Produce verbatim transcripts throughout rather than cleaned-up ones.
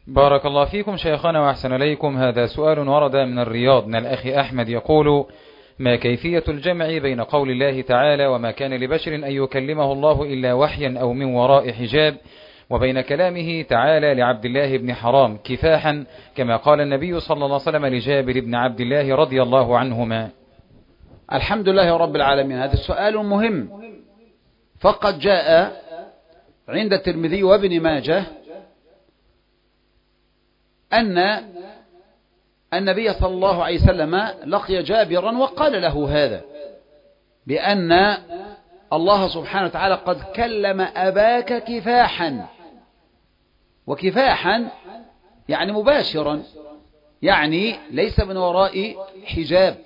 بارك الله فيكم شيخنا وأحسن إليكم. هذا سؤال ورد من الرياض من الأخ أحمد يقول: ما كيفية الجمع بين قول الله تعالى وما كان لبشر أن يكلمه الله إلا وحيا أو من وراء حجاب، وبين كلامه تعالى لعبد الله بن حرام كفاحا كما قال النبي صلى الله عليه وسلم لجابر بن عبد الله رضي الله عنهما؟ الحمد لله رب العالمين. هذا السؤال مهم، فقد جاء عند الترمذي وابن ماجه أن النبي صلى الله عليه وسلم لقي جابرا وقال له هذا، بأن الله سبحانه وتعالى قد كلم أباك كفاحا، وكفاحا يعني مباشرا، يعني ليس من وراء حجاب.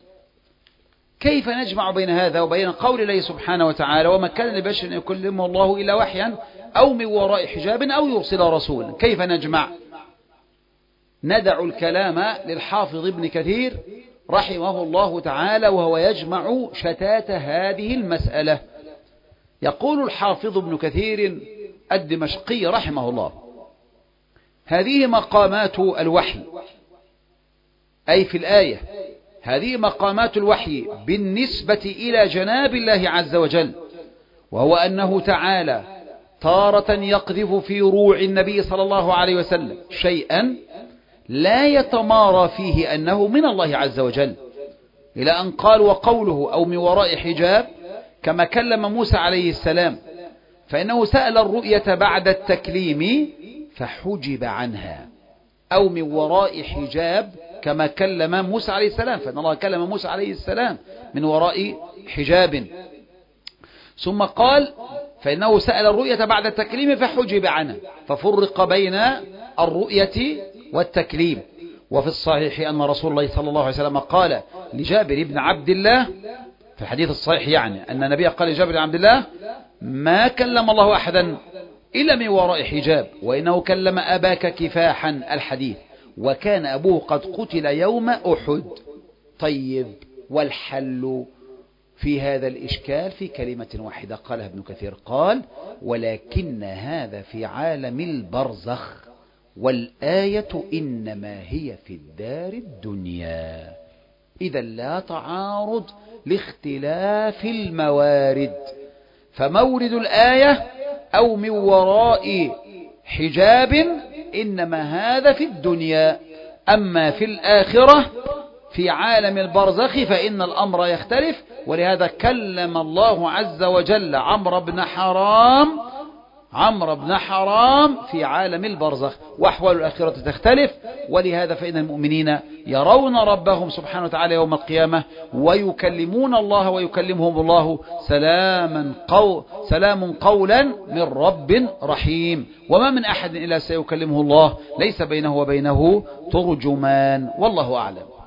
كيف نجمع بين هذا وبين قول الله سبحانه وتعالى وما كان لبشر أن يكلمه الله إلا وحيا أو من وراء حجاب أو يرسل رسولا؟ كيف نجمع؟ ندع الكلام للحافظ ابن كثير رحمه الله تعالى وهو يجمع شتات هذه المسألة. يقول الحافظ ابن كثير الدمشقي رحمه الله: هذه مقامات الوحي، أي في الآية هذه مقامات الوحي بالنسبة إلى جناب الله عز وجل، وهو أنه تعالى تارة يقذف في روع النبي صلى الله عليه وسلم شيئا لا يتمارى فيه أنه من الله عز وجل، إلى أن قال: وقوله أو من وراء حجاب كما كلم موسى عليه السلام، فإنه سأل الرؤية بعد التكليم فحجب عنها، أو من وراء حجاب كما كلم موسى عليه السلام، فإن الله كلم موسى عليه السلام من وراء حجاب. ثم قال: فإنه سأل الرؤية بعد التكليم فحجب عنها، ففرق بين الرؤية والتكليم. وفي الصحيح أن رسول الله صلى الله عليه وسلم قال لجابر بن عبد الله في الحديث الصحيح، يعني أن النبي قال لجابر بن عبد الله: ما كلم الله أحدا إلا من وراء حجاب، وإنه كلم أباك كفاحا، الحديث، وكان أبوه قد قتل يوم أحد. طيب، والحل في هذا الإشكال في كلمة واحدة قالها ابن كثير، قال: ولكن هذا في عالم البرزخ، والآية إنما هي في الدار الدنيا. إذا لا تعارض لاختلاف الموارد، فمورد الآية أو من وراء حجاب إنما هذا في الدنيا، أما في الآخرة في عالم البرزخ فإن الأمر يختلف. ولهذا كلم الله عز وجل عمرو بن حرام عمرو بن حرام في عالم البرزخ، وأحوال الآخرة تختلف. ولهذا فإن المؤمنين يرون ربهم سبحانه وتعالى يوم القيامة ويكلمون الله ويكلمهم الله سلاما قو سلام قولا من رب رحيم. وما من أحد إلا سيكلمه الله، ليس بينه وبينه ترجمان، والله أعلم.